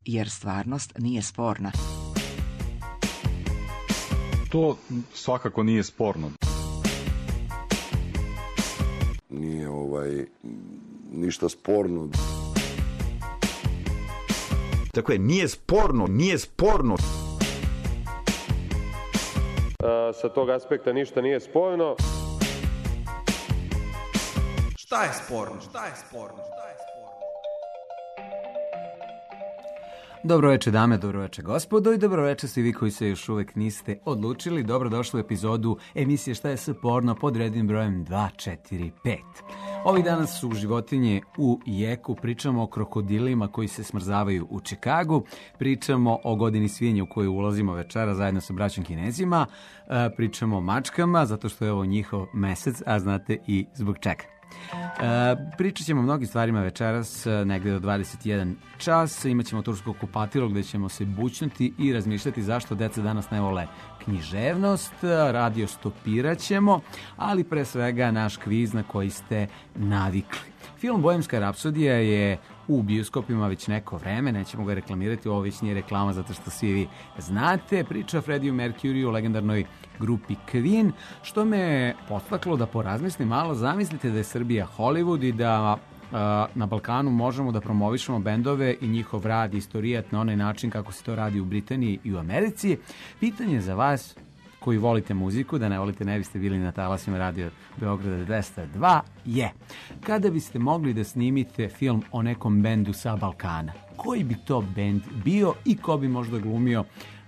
jer stvarnost nije sporna. To svakako nije sporno. Nije ništa sporno. Tako je, nije sporno. Sa tog aspekta ništa nije sporno. Šta je sporno? Dobro večer dame, dobro večer gospodo i dobro večer svi vi koji se još uvek niste odlučili. Dobrodošli u epizodu emisije Šta je sporno pod rednim brojem 245. Ovih dana su životinje u jeku, pričamo o krokodilima koji se smrzavaju u Čikagu, pričamo o godini svinja u koju ulazimo večera zajedno sa braćom Kinezima, pričamo o mačkama zato što je ovo njihov mesec, a znate i zbog čega. Pričat ćemo o mnogim stvarima večeras, negde do 21 čas. Imaćemo tursko kupatilo gde ćemo se bućnuti i razmišljati zašto deca danas ne vole književnost. Radio stopirat ćemo, ali pre svega naš kviz na koji ste navikli. Film Bohemska rapsodija je u bioskopima već neko vreme, nećemo ga reklamirati, ovo već nije reklama zato što svi vi znate. Priča o Freddie Mercuryu, legendarnoj grupi Queen, što me podstaklo da porazmislim malo. Zamislite da je Srbija Hollywood i da na Balkanu možemo da promovišemo bendove i njihov rad i istorijat na onaj način kako se to radi u Britaniji i u Americi. Pitanje za vas koji volite muziku, da ne volite ne biste bili na talasima Radio Beograda 202, je kada biste mogli da snimite film o nekom bendu sa Balkana, koji bi to bend bio i ko bi možda glumio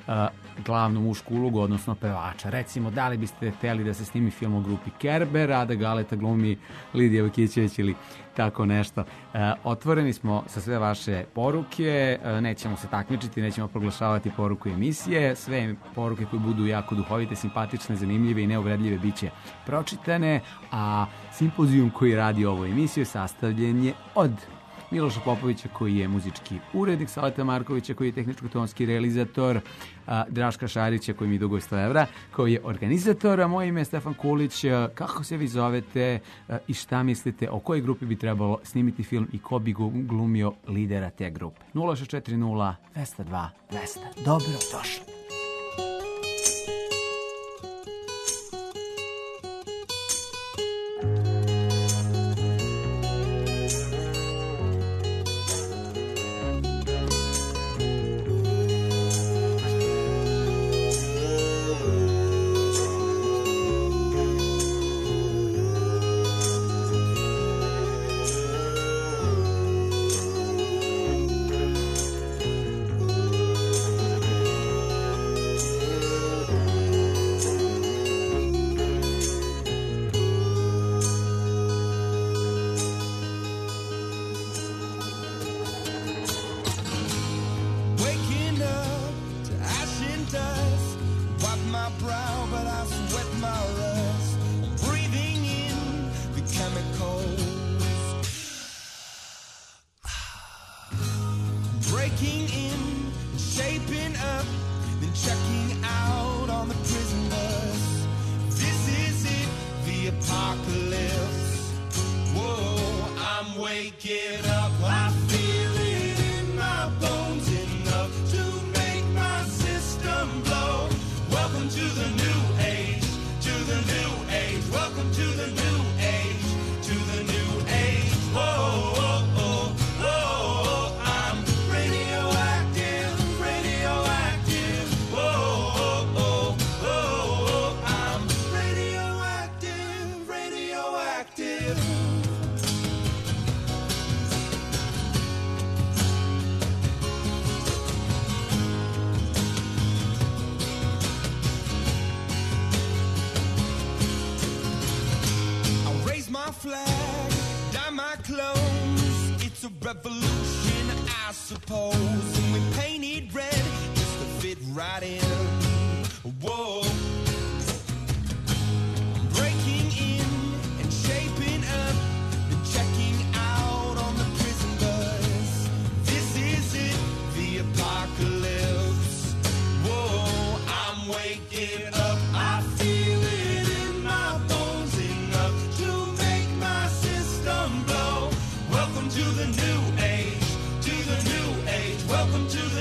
glavnu mušku ulogu, odnosno pevača. Recimo, da li biste hteli da se snimi film o grupi Kerber, a da Galeta glumi Lidija Vakićević ili tako nešto. Otvoreni smo sa sve vaše poruke, nećemo se takmičiti, nećemo proglašavati poruku emisije, sve poruke koje budu jako duhovite, simpatične, zanimljive i neuvredljive bit će pročitane, a simpozijum koji radi ovu emisiju sastavljen je od Miloša Popovića koji je muzički urednik, Saleta Markovića koji je tehničko-tonski realizator, Draška Šarića koji mi duguje 100 evra, koji je organizator, a moje ime je Stefan Kulić. Kako se vi zovete i šta mislite o kojoj grupi bi trebalo snimiti film i ko bi glumio lidera te grupe? 0640 202 200. Dobro došli. Welcome to the new age, welcome to the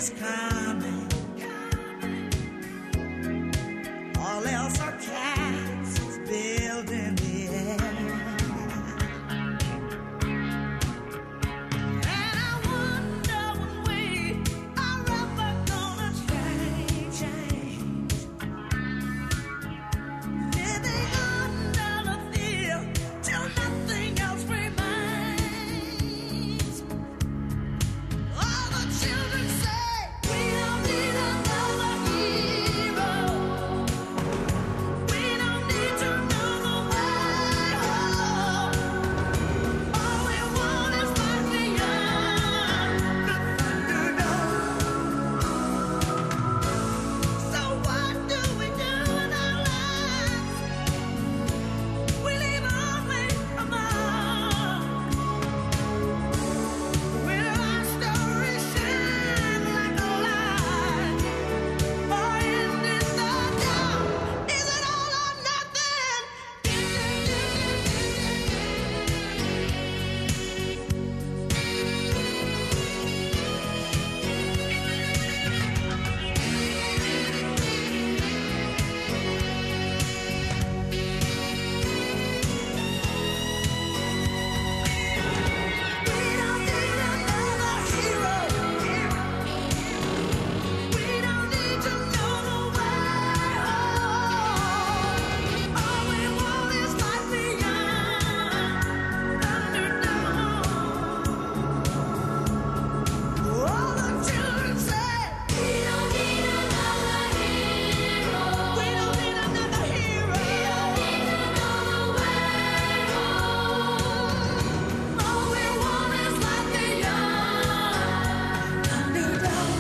is coming. All else are castles built in the air. And I wonder when we are ever gonna change. Living under the fear till nothing else remains. All the children say we don't need another hero. We don't need to know the way home. All we want is life beyond the Thunderdome. So what do we do in our lives? We leave only a mark. Will our story shine like a light, or end in the dark? Is it all or nothing? We don't need another hero. We don't need to know the way home. All we want is life beyond Thunderdome. All the children say we don't need another hero. We don't need another hero. We don't need to know the way home. All we want is life beyond Thunderdome.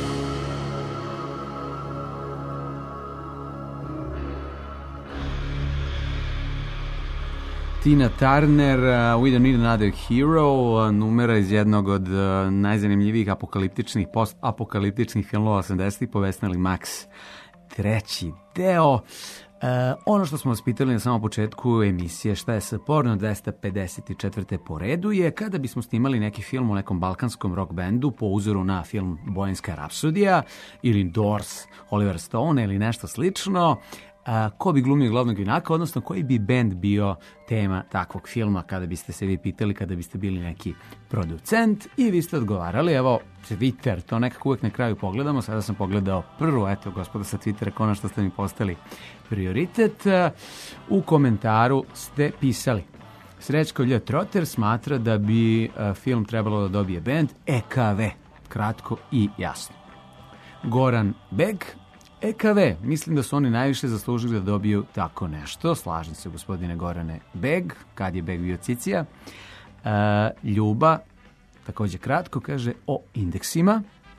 Tina Turner, We Don't Need Another Hero, numera iz jednog od najzanimljivijih apokaliptičnih, post-apokaliptičnih filmova 80-ih, povesnili Max. Treći deo. Ono što smo vas pitali na samom početku emisije Šta je s porno 254. po redu je kada bismo snimali neki film o nekom balkanskom rock bandu po uzoru na film Bojanska rapsodija ili Doors, Oliver Stone ili nešto slično, ko bi glumio glavnog junaka, odnosno koji bi band bio tema takvog filma, kada biste se vi pitali, kada biste bili neki producent, i vi ste odgovarali, evo, Twitter, to nekako uvek na kraju pogledamo, sada sam pogledao prvo, eto, gospoda sa Twittera, konačno ste mi postali prioritet. U komentaru ste pisali: Srećko Lj. Trotter smatra da bi film trebalo da dobije band EKV, kratko i jasno. Goran Beg: EKV, mislim da su oni najviše zaslužili da dobiju tako nešto. Slažem se, gospodine Gorane Beg, kad je Beg bio cicija. Ljuba, takođe kratko, kaže o indeksima.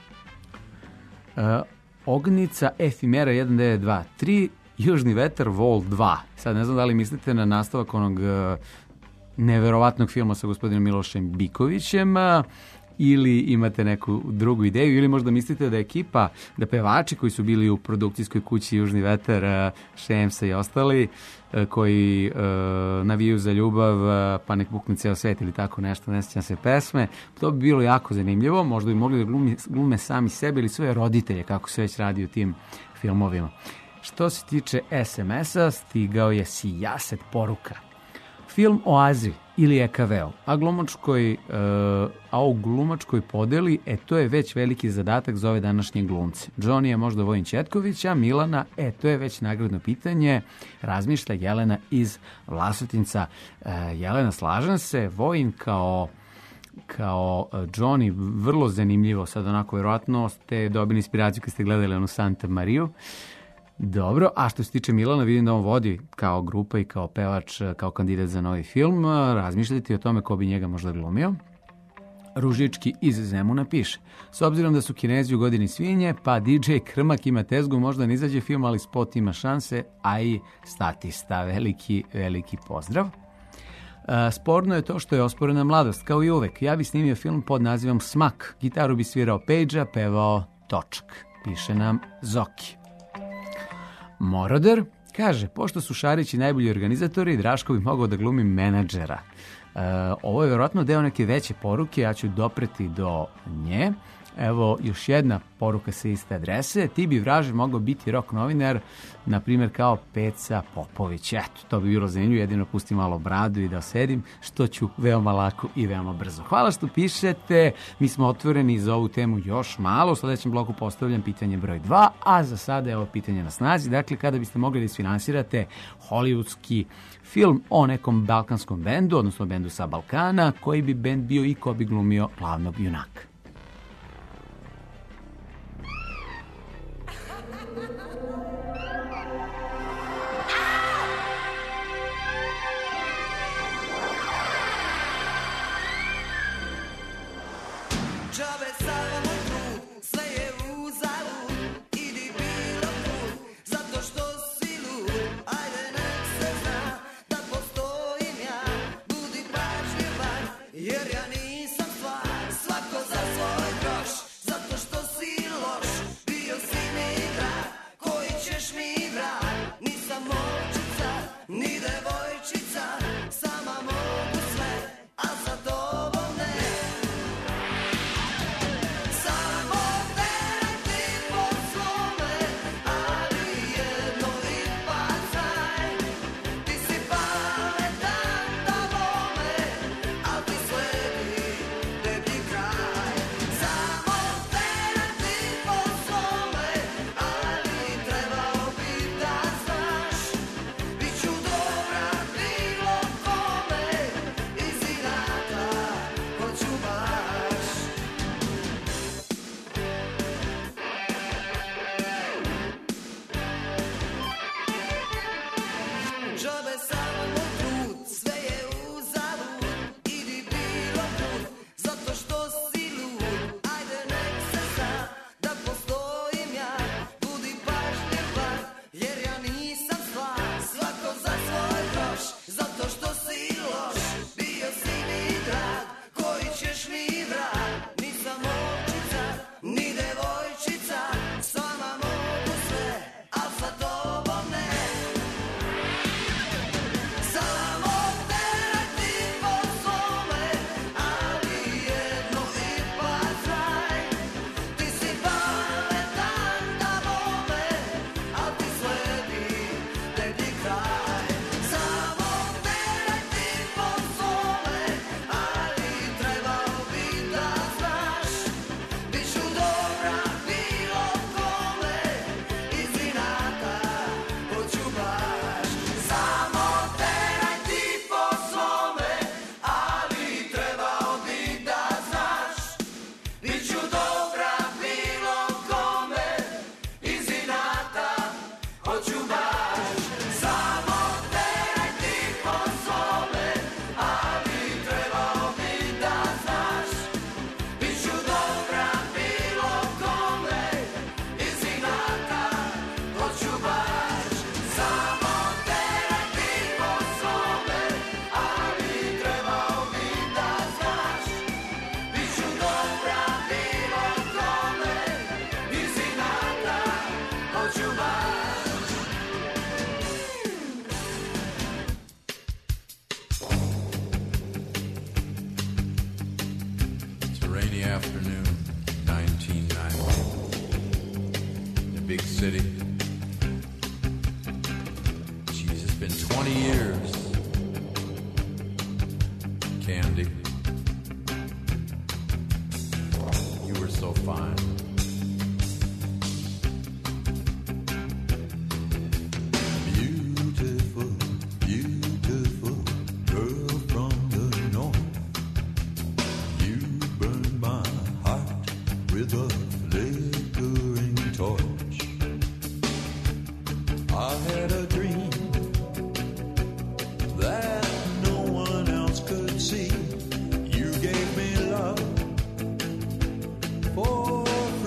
Ognica Efimera 1923, Južni vetar Vol 2. Sad ne znam da li mislite na nastavak onog neverovatnog filma sa gospodinom Milošem Bikovićem, ili imate neku drugu ideju, ili možda mislite da ekipa, da pevači koji su bili u produkcijskoj kući Južni vetar, Šemsa i ostali, koji naviju za ljubav, pa nek bukne ceo svet ili tako nešto, ne sjećam se pesme, to bi bilo jako zanimljivo, možda bi mogli da glume sami sebe ili svoje roditelje, kako se već radi u tim filmovima. Što se tiče SMS-a, stigao je sijaset poruka. Film o Azri ili EKV-u, a u glumačkoj podeli, to je već veliki zadatak za ove današnje glumce. Johnny je možda Vojin Ćetković, a Milana, to je već nagradno pitanje, razmišlja Jelena iz Vlasotinca. Jelena, slažem se, Vojin kao Johnny, vrlo zanimljivo, sad onako, verovatno ste dobili inspiraciju kad ste gledali onu Santa Mariju. Dobro, a što se tiče Milana, vidim da on vodi kao grupa i kao pevač, kao kandidat za novi film. Razmišljate o tome ko bi njega možda glumio. Ružički iz Zemuna piše: s obzirom da su Kinezi u godini svinje, pa DJ Krmak ima tezgu, možda ne izađe film, ali spot ima šanse, a i statista. Veliki, veliki pozdrav. Sporno je to što je osporena mladost, kao i uvek. Ja bi snimio film pod nazivom Smak. Gitaru bi svirao Pejđa, pevao Točak. Piše nam Zoki. Moroder kaže: pošto su Šarići najbolji organizatori, Draško bi mogao da glumi menadžera. Ovo je vjerojatno deo neke veće poruke, ja ću dopreti do nje. Evo još jedna poruka sa iste adrese. Ti bi, vraže, mogao biti rock novinar, na primjer kao Peca Popović. Eto, to bi bilo zanimljivo, jedino pusti malo bradu i da sedim, što ću veoma lako i veoma brzo. Hvala što pišete, mi smo otvoreni za ovu temu još malo. U sljedećem bloku postavljam pitanje broj 2, a za sada je ovo pitanje na snazi. Dakle, kada biste mogli da isfinansirate hollywoodski film o nekom balkanskom bendu, odnosno bendu sa Balkana, koji bi bend bio i ko bi glumio glavnog junaka? Džabe samo trud, sve je uzalud, idi bilo kud, zato što si lud. Ajde nek se zna da postojim ja, budi pažljivan, jer ja nisam stvar, svako za svoj groš, zato što si loš, bio si mi drag, koji ćeš mi vrat, nisam molčica, ni devojčica, sama mogu sve, a za tobom ne. Samo terati po svome, ali jedno ipak znaj, ti si pametan da vome, al ti sledi deblji kraj. Samo terati po svome, ali trebao bi da znaš, bit ću dobra bilo kome, iz inata hoću baš. Džabe samo trud, sve je uzalud, idi bilo kud, zato što si lud. Ajde nek se zna da postojim ja, budi pažljivan, jer ja nisam stvar, svako za svoj groš, zato što si loš, bio si mi drag, koji ćeš mi vrat, nisam molčica, ni devojčica, sama mogu sve, a sa tobom ne. Samo terati po svome, ali jedno ipak znaj, ti si pametan da vome, al ti sledi deblji kraj. Samo terati po svome, ali trebao bi da znaš, bit ću dobra bilo kome, iz inata hoću baš. Samo terati po svome, ali trebao bi da znaš, bit ću dobra bilo kome, iz inata hoću baš. Samo terati po svome, ali trebao bi da znaš, bit ću dobra bilo kome, iz inata hoću baš. Samo terati po svome, ali trebao bi da znaš, bit ću dobra bilo kome, iz inata hoću baš. It's a rainy afternoon, 1990. In a big city. Jeez, it's been 20 years. Candy. You were so fine. Beautiful, beautiful girl from the north. You burn my heart with a flickering torch. I had a dream that no one else could see. You gave me love for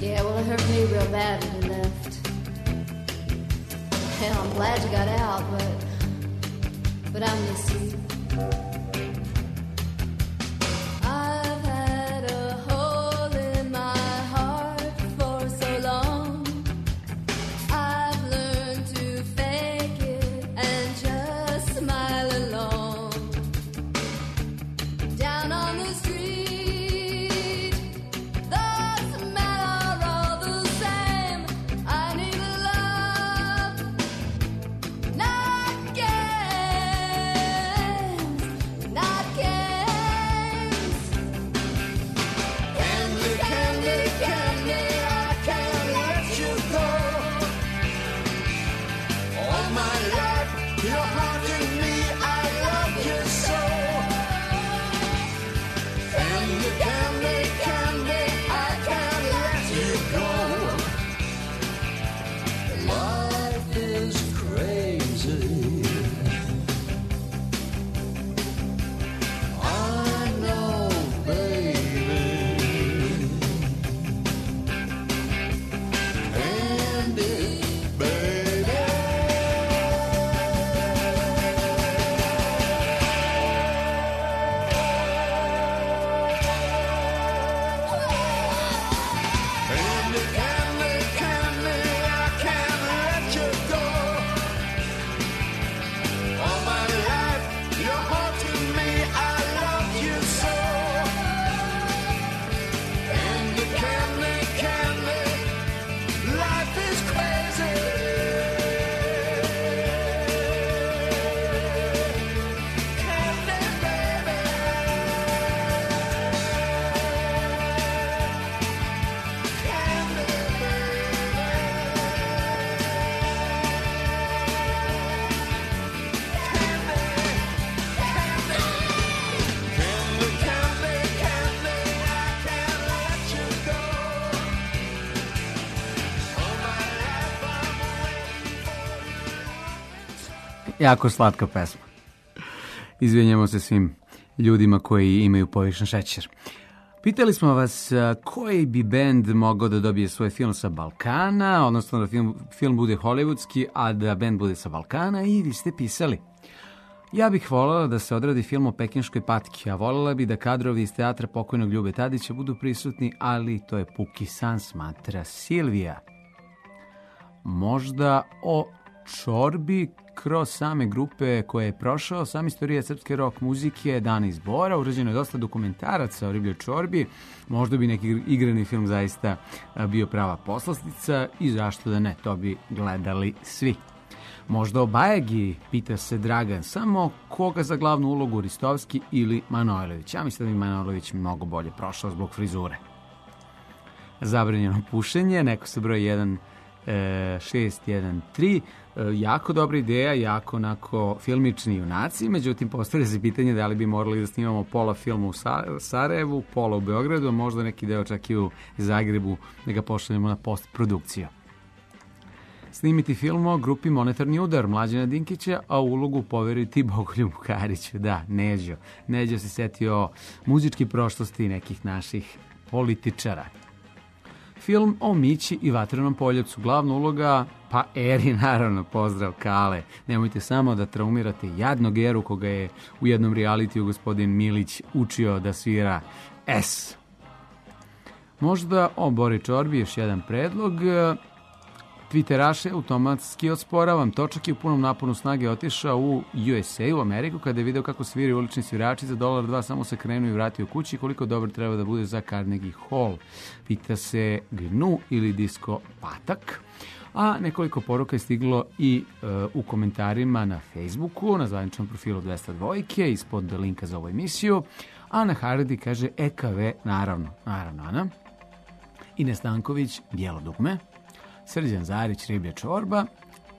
Yeah, well, it hurt me real bad when you left. Hell, I'm glad you got out, but I miss you. I've had a hole in my heart for so long. I've learned to fake it and just smile along. Down on the street, the smell are all the same. I need a love, not games, not games. Candy, candy, candy, I can't let you go. All my life, you're haunting me, I love you so. Candy, candy, candy, I can't let you go. Life is crazy. I know, baby. Candy, baby. Candy, candy, candy, I can't let you go. All my life, you're haunting me, I love you so. Candy, candy, candy, life is crazy. Candy, baby. Candy, candy, candy, I can't let you go. All my life I'm waiting for you. Jako slatka pesma. Izvinjamo se svim ljudima koji imaju povišen šećer. Pitali smo vas koji bi bend mogao da dobije svoj film sa Balkana, odnosno da film bude hollywoodski, a da bend bude sa Balkana, i vi ste pisali. Ja bih voljela da se odradi film o pekinškoj patki, a voljela bi da kadrovi iz teatra pokojnog Ljube Tadića budu prisutni, ali to je puki san, smatra Silvija. Možda o Čorbi kroz same grupe koje je prošao, sam istorija srpske rock muzike, Dana izbora, urađeno je dosta dokumentaraca o ribljoj čorbi, možda bi neki igrani film zaista bio prava poslastica i zašto da ne, to bi gledali svi. Možda o Bajagi, pita se Dragan, samo koga za glavnu ulogu, Ristovski ili Manojlović? Ja mislim da bi Manojlović mnogo bolje prošao zbog frizure. Zabranjeno pušenje, neko se broj 1613, jako dobra ideja, jako onako filmični junaci, međutim postavlja se pitanje da li bi morali da snimamo pola filma u Sarajevu, pola u Beogradu, a možda neki deo čak i u Zagrebu, da ga pošaljemo na postprodukciju. Snimiti film o grupi Monetarni udar Mlađana Dinkića, a ulogu poveriti Bogoljubu Kariću. Da, Neđo. Neđo se setio muzičke prošlosti nekih naših političara. Film o Mići i Vatrenom poljepcu. Glavna uloga, pa Eri, naravno, pozdrav Kale. Nemojte samo da traumirate jadnog Eru koga je u jednom realitiju gospodin Milić učio da svira S. Možda o Bori Čorbi, još jedan predlog. Twitteraše automatski osporavam. Točak je u punom naponu snage otišao u USA, u Ameriku, kada je video kako sviraju ulični svirači za $2 samo se krenuo i vratio kući. Koliko dobar treba da bude za Carnegie Hall? Pita se Gnu ili Disko Patak. A nekoliko poruka je stiglo i u komentarima na Facebooku, na zvaničnom profilu 202, ispod linka za ovu emisiju. Ana Hardi kaže EKV, naravno Ana. Ines Stanković, Bijelo dugme. Srđan Zarić, Riblja čorba.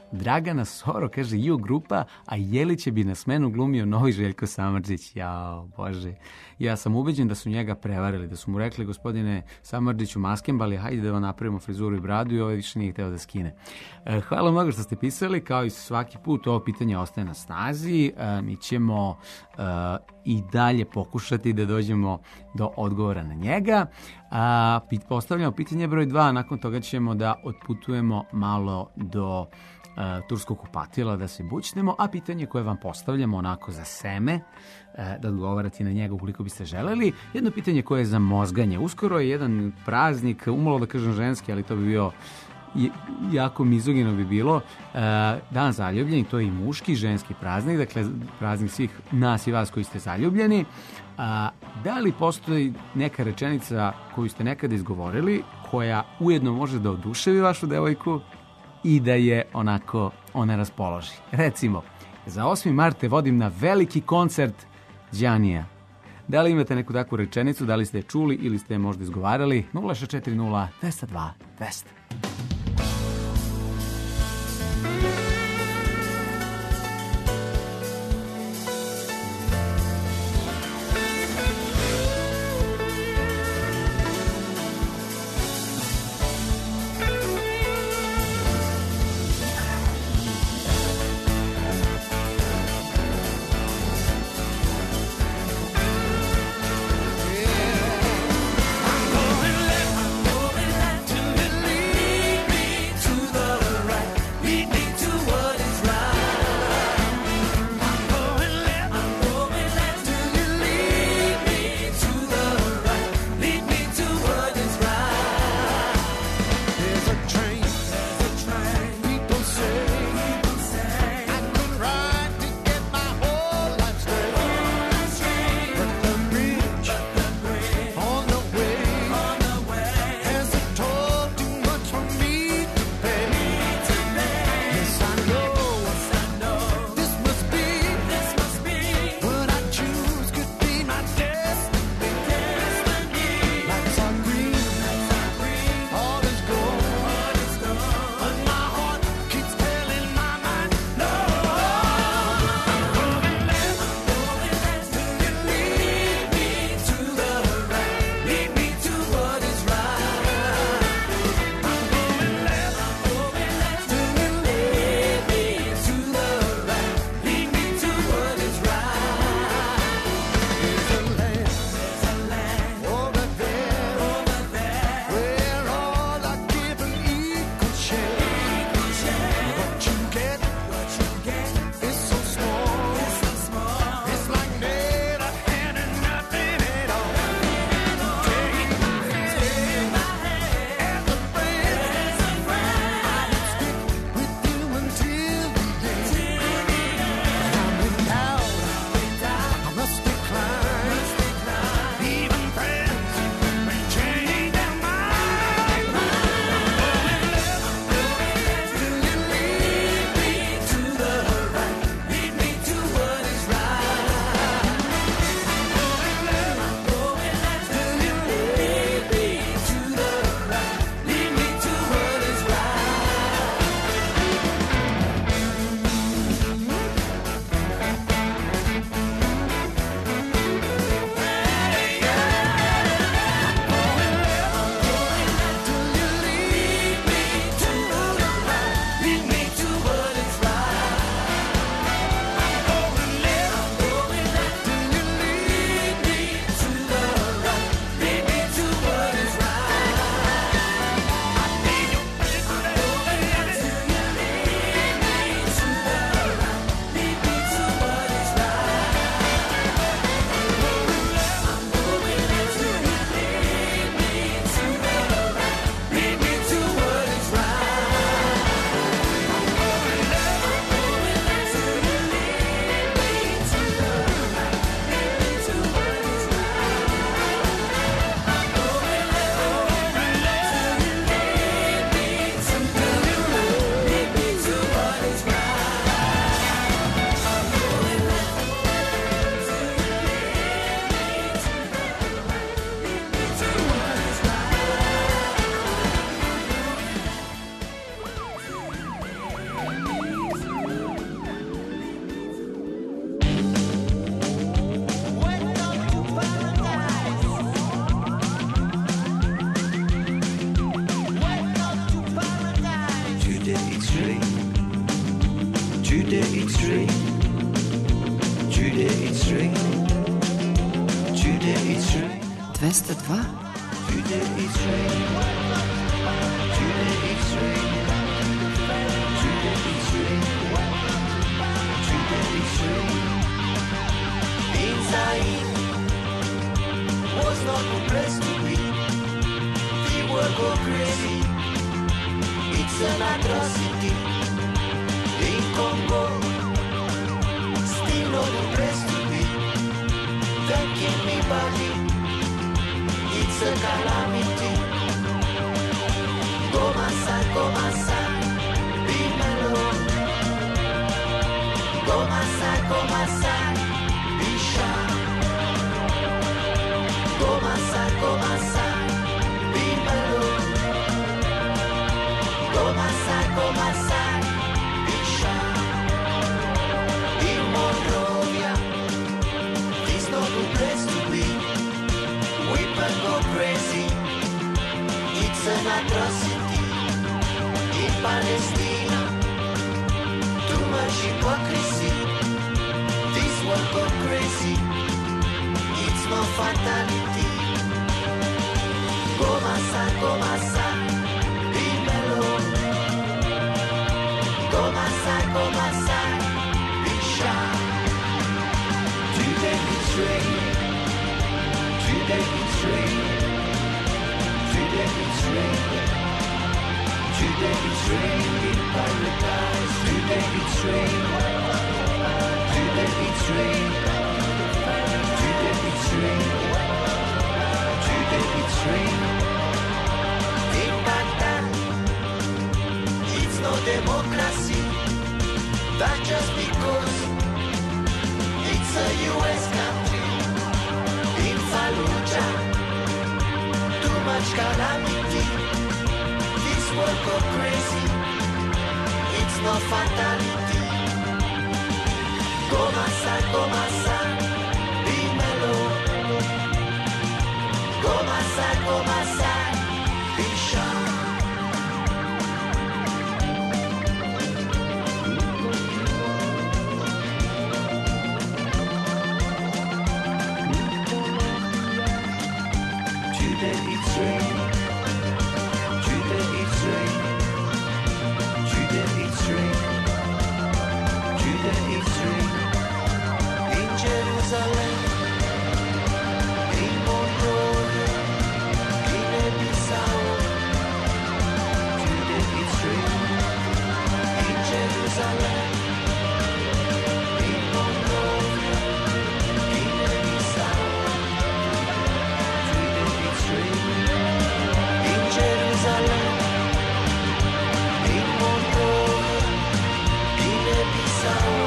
Dragana Soro, kaže Ju grupa, a Jelića bi na smenu glumio novi Željko Samardžić. Jao, Bože. Ja sam ubeđen da su njega prevarili, da su mu rekli, gospodine Samardžiću, maskembali, hajde da vam napravimo frizuru i bradu, i ovaj više nije hteo da skine. Hvala mnogo što ste pisali, kao i svaki put ovo pitanje ostaje na snazi. Mi ćemo i dalje pokušati da dođemo do odgovora na njega. Postavljamo pitanje broj 2, nakon toga ćemo da otputujemo malo do turskog kupatila da se bućnemo, a pitanje koje vam postavljamo onako za seme, da odgovarate na njega ukoliko biste želeli. Jedno pitanje koje je za mozganje. Uskoro je jedan praznik, umalo da kažem ženski, ali to bi bio jako mizogino bi bilo, Dan zaljubljeni, to je i muški, ženski praznik, dakle praznik svih nas i vas koji ste zaljubljeni. Da li postoji neka rečenica koju ste nekada izgovorili, koja ujedno može da oduševi vašu devojku i da je onako ona raspoloži? Recimo, za 8. marte vodim na veliki koncert Đanija. Da li imate neku takvu rečenicu, da li ste je čuli ili ste je možda izgovarali? 0640 202 200. Going left till it lead me to the right. Lead me to rain. Judy, it's rain. Judy, it's rain. 202. Judy, it's rain. Judy, it's rain. Judy, it's rain. Judy, it's rain. Inside was not the place to be. The world go crazy. It's an atrocity. In Congo, still not the place to be. Thanking me body. It's a calamity. Go massa, be mellow. Go massa, be shy. Go massa, be mellow. Go massa, be shy. In Monrovia, it's not the place to be. Women go crazy. It's an atrocity. In Palestine, too much hypocrisy. This world go crazy. It's no fatality. Go massa, be mellow. Go massa, be shy. Today it's rain. Today it's rain. Today it's rain. Today it's rain in paradise. Today it's rain. Today it's rain. Today it's rain. Today it's rain. In Baghdad, it's no democracy. That's just because it's a US country. In Fallujah, too much calamity. This world go crazy. It's no fatality. Go massa, be mellow. Go massa, be shy. Today it's rain. Today it's rain. Today it's rain. Today it's rain. In Jerusalem, in Monrovia, Guinea-Bissau. Today it's rain. In Jerusalem, in Monrovia, Guinea-Bissau. Today it's rain. In Jerusalem, in Monrovia, Guinea-Bissau.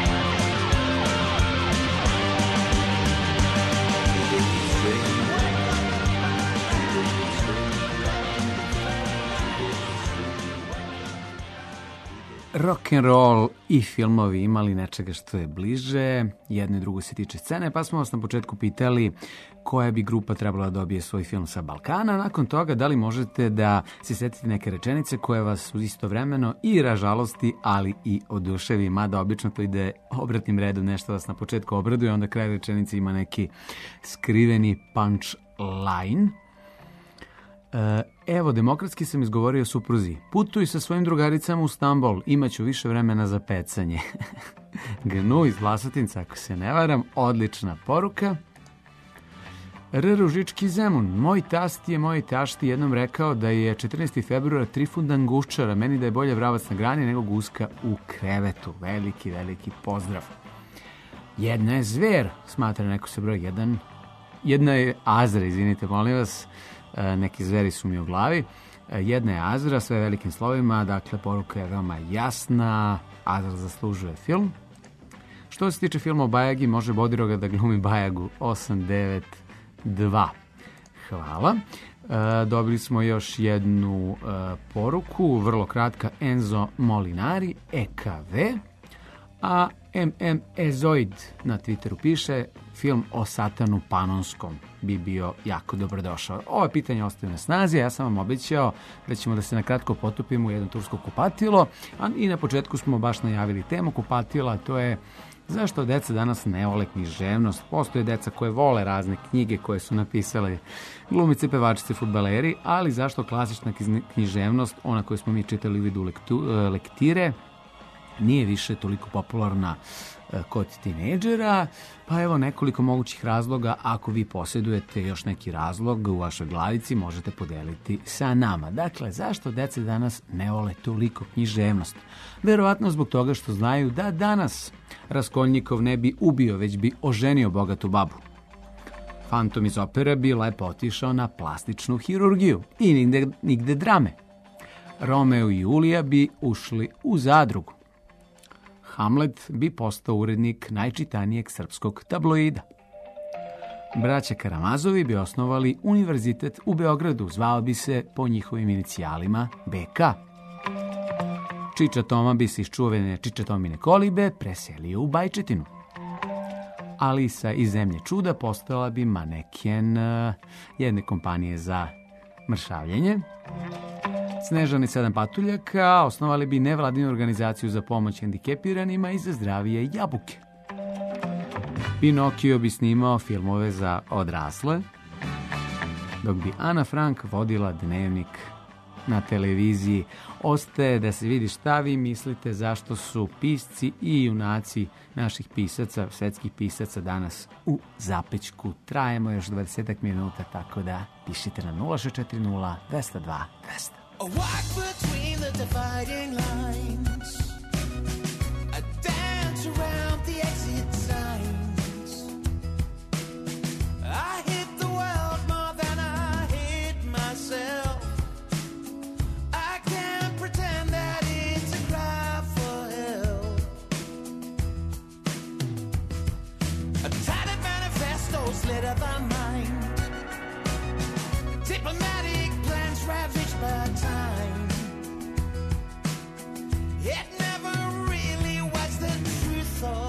Rock and roll i filmovi imali nečega što je bliže, jedno i drugo se tiče scene, pa smo vas na početku pitali koja bi grupa trebala da dobije svoj film sa Balkana. Nakon toga, da li možete da se setite neke rečenice koje vas istovremeno i ražalosti, ali i oduševi, mada obično to ide obratnim redom, nešto vas na početku obraduje, onda kraj rečenice ima neki skriveni punchline. Evo, demokratski sam izgovorio supruzi. Putuj sa svojim drugaricama u Stambol, imaću više vremena za pecanje. Gnu iz Vlasotinca, ako se ne varam, odlična poruka. Ružički Zemun, moj tast je moj tašti jednom rekao da je 14. februara Trifundan Guščara, meni da je bolje vravac na grani nego guska u krevetu. Veliki, veliki pozdrav. Jedna je zver, smatra neko se broj jedan. Jedna je Azra, izvinite, molim vas. Neki zveri su mi u glavi. Jedna je Azra, sve velikim slovima, dakle poruka je veoma jasna, Azra zaslužuje film. Što se tiče filma o Bajagi, može Bodiroga da glumi Bajagu 892. Hvala. Dobili smo još jednu poruku, vrlo kratka, Enzo Molinari, EKV. A Ezoid na Twitteru piše, film o Satanu Panonskom bi bio jako dobrodošao. Ovo pitanje ostaje na snazi, ja sam vam obećao da ćemo da se na kratko potopimo u jedno tursko kupatilo, a i na početku smo baš najavili temu kupatila, a to je zašto deca danas ne vole književnost. Postoje deca koje vole razne knjige koje su napisale glumice, pevačice, fudbaleri, ali zašto klasična književnost, ona koju smo mi čitali u vidu lektire, nije više toliko popularna kod tinejdžera? Pa evo nekoliko mogućih razloga. Ako vi posjedujete još neki razlog u vašoj glavici, možete podeliti sa nama. Dakle, zašto deca danas ne vole toliko književnost? Verovatno zbog toga što znaju da danas Raskolnikov ne bi ubio, već bi oženio bogatu babu. Fantom iz opere bi lepo otišao na plastičnu hirurgiju i nigde drame. Romeo i Julija bi ušli u zadrugu. Hamlet bi postao urednik najčitanijeg srpskog tabloida. Braća Karamazovi bi osnovali univerzitet u Beogradu, zvao bi se po njihovim inicijalima BK. Čiča Toma bi se iz čuvene Čiča Tomine kolibe preselio u Bajčetinu. Alisa iz Zemlje čuda postala bi maneken jedne kompanije za mršavljenje. Snežana i 7 patuljaka osnovali bi nevladinu organizaciju za pomoć hendikepiranima i za zdravije jabuke. Pinokio bi snimao filmove za odrasle, dok bi Ana Frank vodila dnevnik na televiziji. Ostaje da se vidi šta vi mislite zašto su pisci i junaci naših pisaca, svetskih pisaca danas u zapećku. Trajemo još 20 minuta, tako da pišite na 0640 202 200. A walk between the dividing lines, a dance around the exit signs. I hate the world more than I hate myself. I can't pretend that it's a cry for help. A tattered manifesto's lit up my mind. Diplomatic plans ravaged by time. It never really was the truth or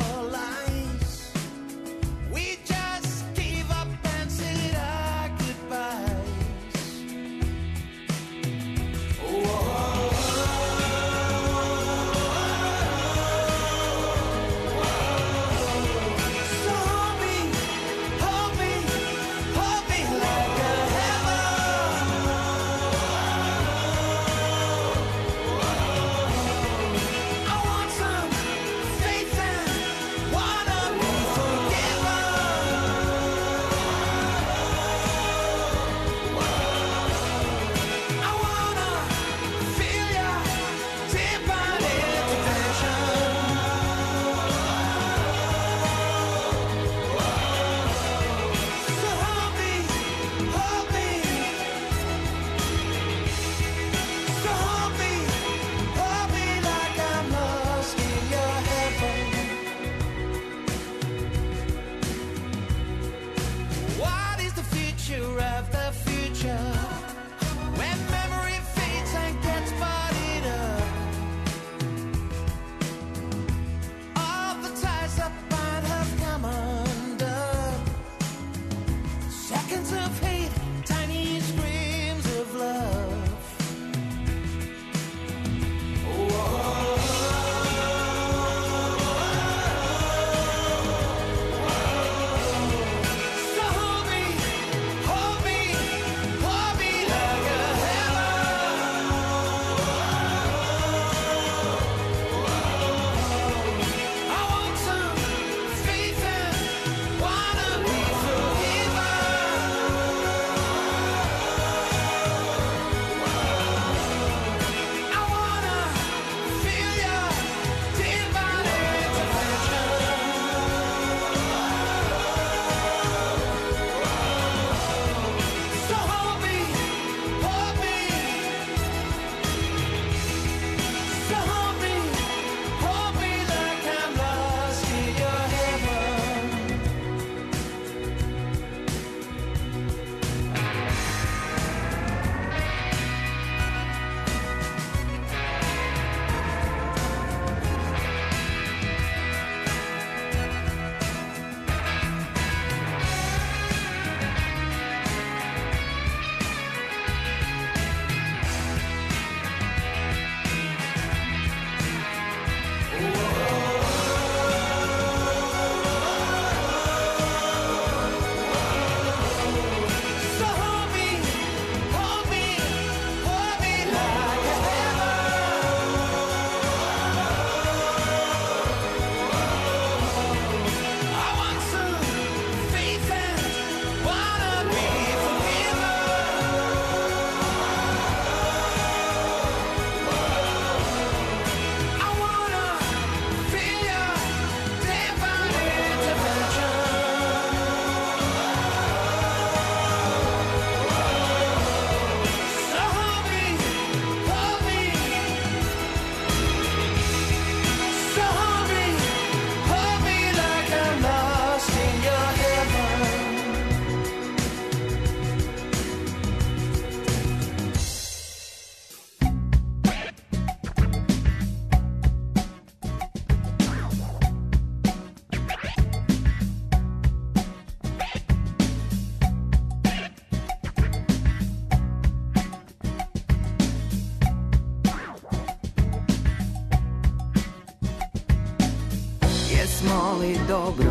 Jesmo li dobro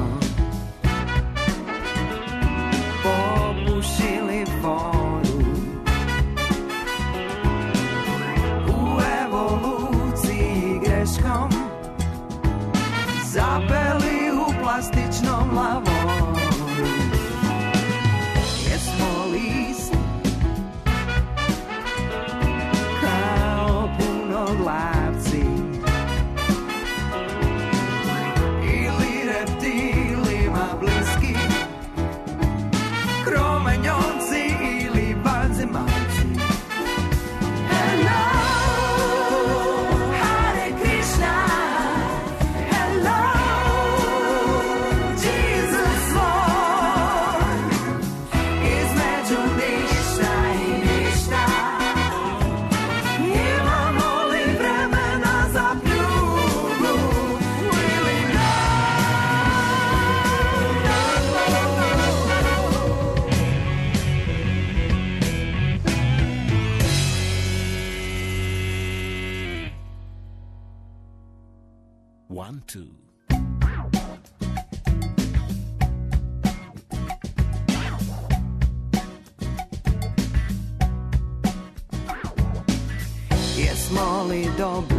popušili foru u evoluciji greškom, zapeli u plastičnom lavoru? Jesmo li isti kao punoglavci ili reptilima bliski, kromanjonci ili vanzemaljci? Hello, Hare Krishna. Hello, Jesus Lord. Između ništa i ništa, imamo li vremena za pljugu ili ne? One, two. Jesmo li dobro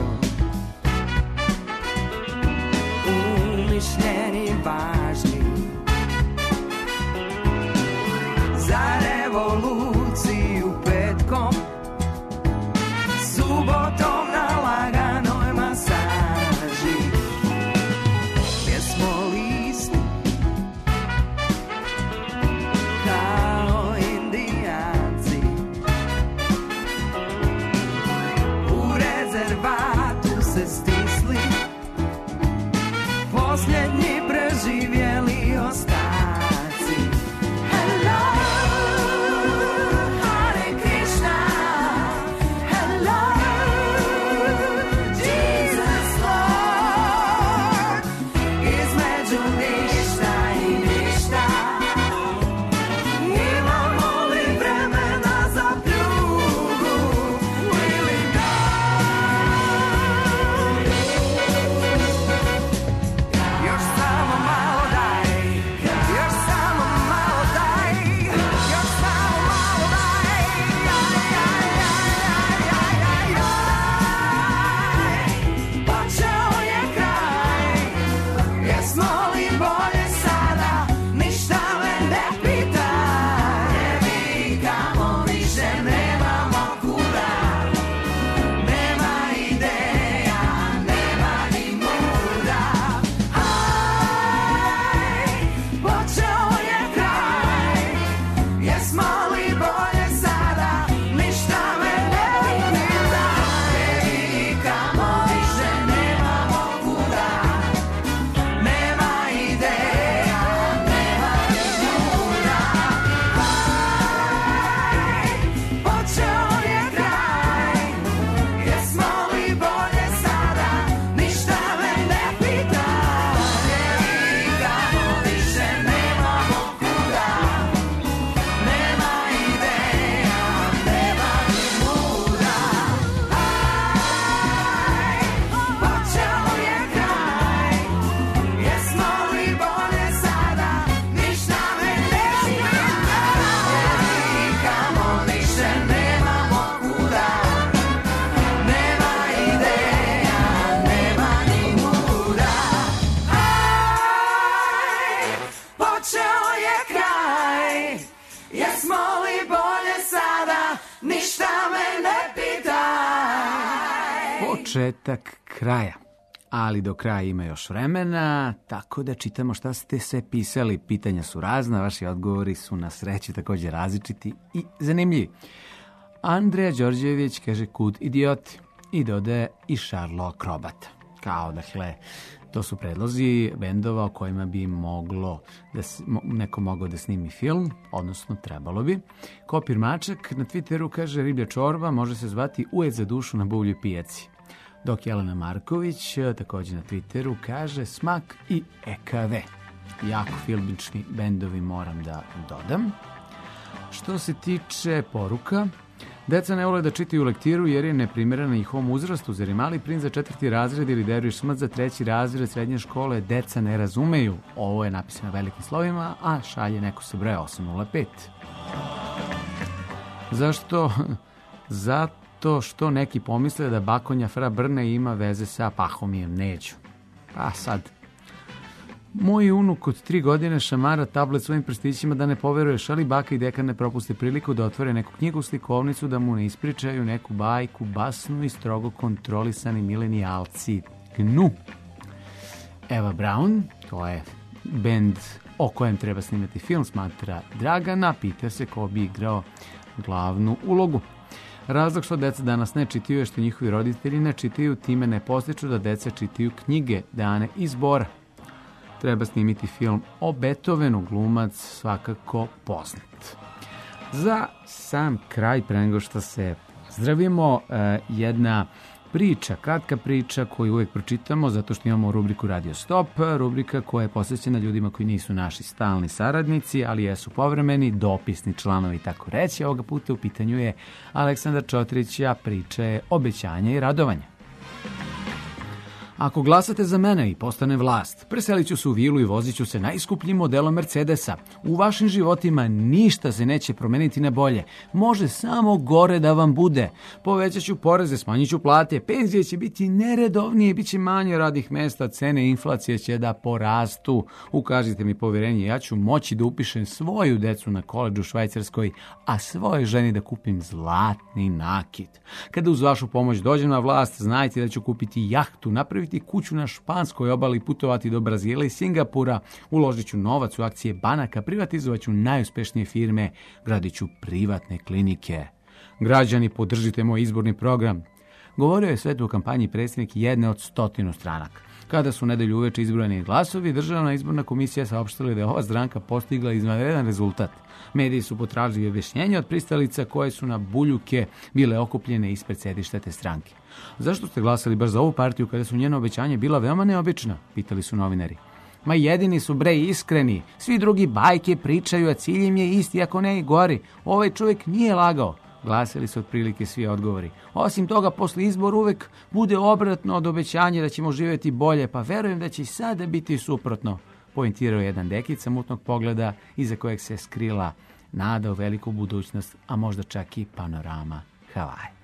umišljeni, važni za revoluciju petkom, subotom na laganoj masaži? Jesmo li isti kao Indijanci u rezervatu se stisli, posljednji preživjeli ostaci? Hello, Hare Krishna. Hello, Jesus Lord. Između ništa i ništa, imamo li vremena za pljugu ili ne? Još samo malo daj, još samo malo daj, još samo malo daj. Počeo je kraj, jesmo li bolje sada, ništa me ne pitaj. Ne vikamo više, nemamo kuda, nema ideja, nema ni muda. Počeo je kraj, jesmo li bolje sada, ništa me ne pitaj. Ne vikamo više, nemamo kuda, nema ideja, nema ni muda. Počeo je kraj, jesmo li bolje sada, ništa me ne pitaj. Ne vikamo više, nemamo kuda, nema ideja, nema ni muda. Počeo je kraj, jesmo li bolje sada, ništa me ne pitaj. Ne vikamo više, nemamo kuda, nema ideja, nema ni muda. Počeo je kraj, jesmo li bolje sada, ništa me ne pitaj. Početak kraja. Ali do kraja ima još vremena, tako da čitamo šta ste sve pisali. Pitanja su razna, vaši odgovori su na sreću također različiti i zanimljivi. Andreja Đorđević kaže kud idioti i dodaje i Šarlo Akrobat. Kao, dakle, to su predlozi bendova o kojima bi moglo da neko mogao da snimi film, odnosno trebalo bi. Kopir Mačak na Twitteru kaže riblja čorba može se zvati Ujed za dušu na buvljoj pijaci. Dok Jelena Marković također na Twitteru kaže Smak i EKV. Jako filmični bendovi moram da dodam. Što se tiče poruka, Deca ne vole da čitaju lektiru jer je neprimjerena njihovom uzrastu. Zar je Mali princ za 4. razred ili Derviš smrt za 3. razred srednje škole? Deca ne razumeju. Ovo je napisano velikim slovima, a šalje neko sa broja 805. Zašto? Zato što neki pomisle da bakonja Fra Brne ima veze sa Pahomijem Neđu. Pa sad... Moj unuk od 3 godine šamara tablet svojim prstićima da ne poveruješ, ali baka i deka ne propuste priliku da otvore neku knjigu, slikovnicu, da mu ne ispričaju neku bajku, basnu i strogo kontrolisani milenijalci gnu. Eva Braun, to je bend o kojem treba snimati film, smatra Dragana, pita se ko bi igrao glavnu ulogu. Razlog što deca danas ne čitaju je što njihovi roditelji ne čitaju, time ne postiču da deca čitaju knjige, dane iz Bora. Treba snimiti film o Beethovenu, glumac svakako poznat. Za sam kraj, pre nego što se zdravimo, jedna priča, kratka priča koju uvijek pročitamo zato što imamo rubriku Radio Stop, rubrika koja je posvećena ljudima koji nisu naši stalni saradnici, ali jesu povremeni, dopisni članovi, tako reći. Ovoga puta u pitanju je Aleksandar Čotrić, a priča je Obećanja i radovanja. Ako glasate za mene i postane vlast, preselit ću se u vilu i vozit ću se najskupljim modelom Mercedesa. U vašim životima ništa se neće promeniti na bolje. Može samo gore da vam bude. Povećat ću poreze, smanjit ću plate, penzije će biti neredovnije, bit će manje radnih mesta, cene i inflacije će da porastu. Ukažite mi povjerenje, ja ću moći da upišem svoju decu na koledž u Švajcarskoj, a svojoj ženi da kupim zlatni nakit. Kada uz vašu pomoć dođem na vlast, znajte da ću kupiti jahtu, napraviti kuću na španskoj obali, putovati do Brazila i Singapura, uložit ću novac u akcije banaka, privatizovat ću najuspešnije firme, gradit ću privatne klinike. Građani, podržite moj izborni program. Govorio je sve to u kampanji predsjednik jedne od 100 stranaka. Kada su u nedelju uveče izbrojeni glasovi, Državna izborna komisija saopštila da je ova stranka postigla izvanredan rezultat. Mediji su potražili objašnjenje od pristalica koje su na buljuke bile okupljene ispred sedišta te stranke. Zašto ste glasali baš za ovu partiju kada su njena obećanja bila veoma neobična? Pitali su novinari. Ma jedini su bre iskreni, svi drugi bajke pričaju, a cilj im je isti, ako ne i gori. Ovaj čovjek nije lagao. Glasili su otprilike svi odgovori. Osim toga, posle izbora uvek bude obratno od obećanja da ćemo živjeti bolje, pa verujem da će i sada biti suprotno, poentirao jedan dekica mutnog pogleda iza kojeg se skrila nada u veliku budućnost, a možda čak i panorama Havaja.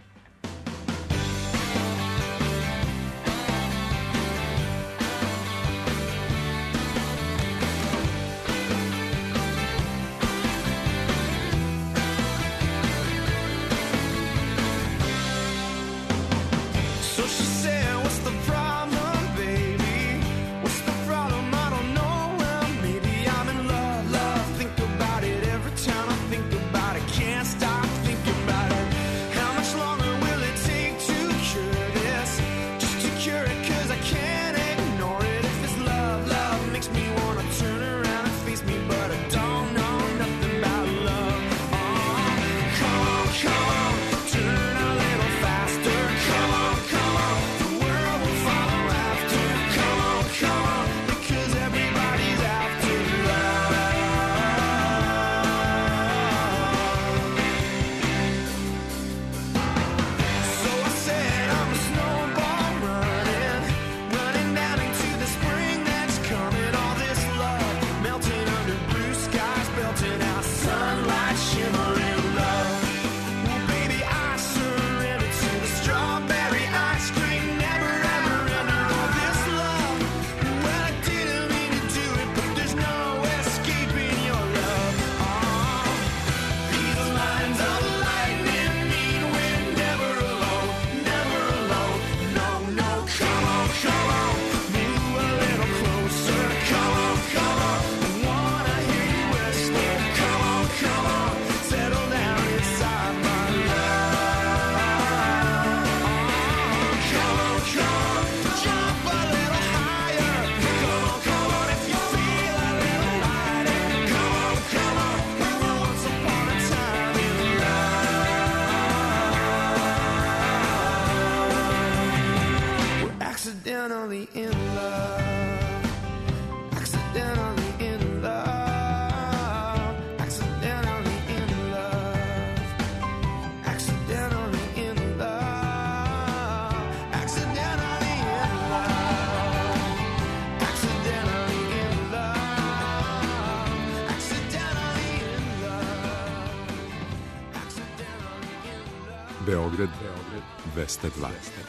Accidentally in love. Accidentally in love. Accidentally in love. Accidentally Beograd 202.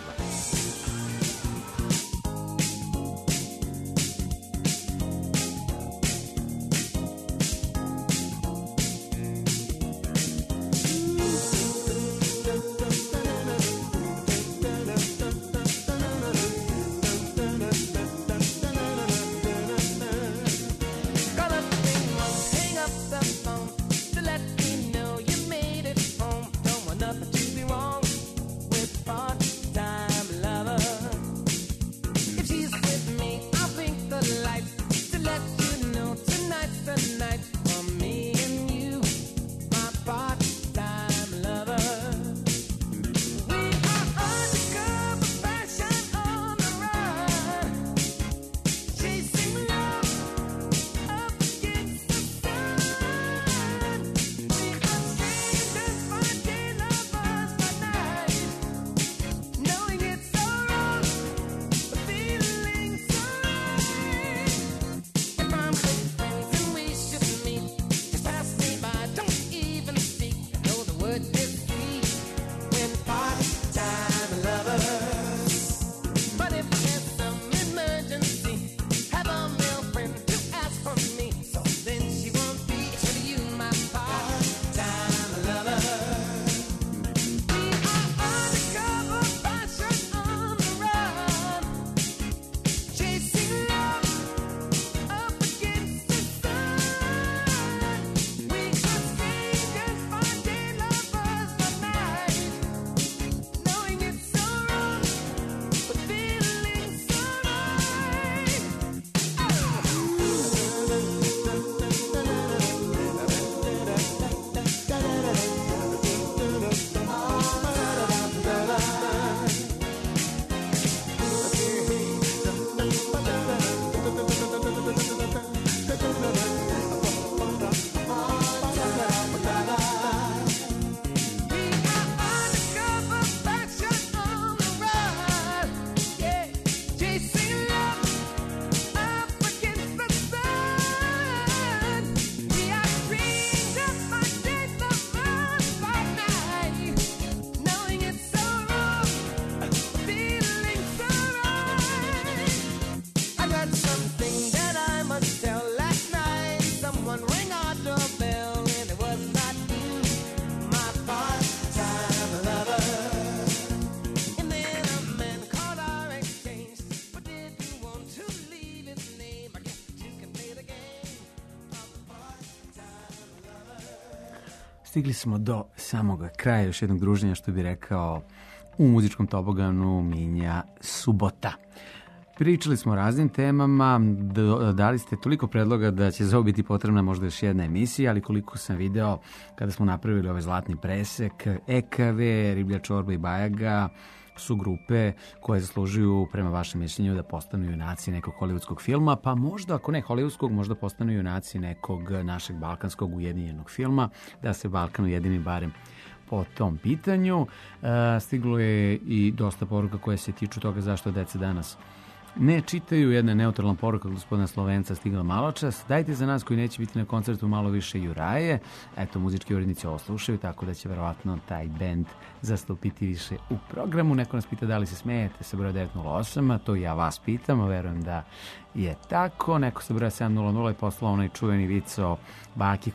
Stigli smo do samoga kraja još jednog druženja, što bi rekao u muzičkom toboganu Minja Subota. Pričali smo o raznim temama, dali ste toliko predloga da će za ovo biti potrebna možda još jedna emisija, ali koliko sam video kada smo napravili ovaj zlatni presek, EKV, Riblja čorba i Bajaga su grupe koje zaslužuju, prema vašem mišljenju, da postanu junaci nekog hollywoodskog filma, pa možda, ako ne hollywoodskog, možda postanu junaci nekog našeg balkanskog ujedinjenog filma, da se Balkan ujedini barem po tom pitanju. Stiglo je i dosta poruka koje se tiču toga zašto deca danas ne čitaju. Jedna neutralna poruka gospodina Slovenca stigla maločas. Dajte za nas koji neće biti na koncertu malo više Juraje. Eto, muzički urednici ovo slušaju, tako da će verovatno taj bend zastupiti više u programu. Neko nas pita da li se smijete sa broja 908, to ja vas pitam, a verujem da je tako. Neko sa broja 700 je poslao onaj čuveni vic o baki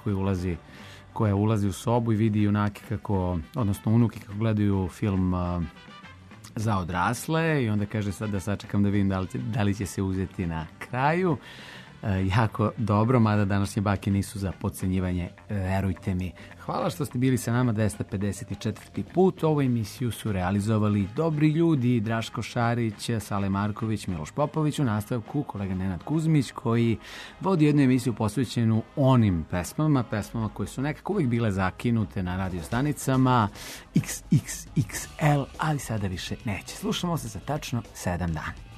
koja ulazi u sobu i vidi junake kako, odnosno unuke kako gledaju film za odrasle i onda kaže sad da sačekam da vidim da li će se uzeti na kraju. Jako dobro, mada današnje bake nisu za podcenjivanje, verujte mi. Hvala što ste bili sa nama 254. put. Ovu emisiju su realizovali dobri ljudi, Draško Šarić, Sale Marković, Miloš Popović, u nastavku kolega Nenad Kuzmić, koji vodi jednu emisiju posvećenu onim pesmama koje su nekako uvijek bile zakinute na radio stanicama XXXL, ali sada više neće. Slušamo se za tačno 7 dana.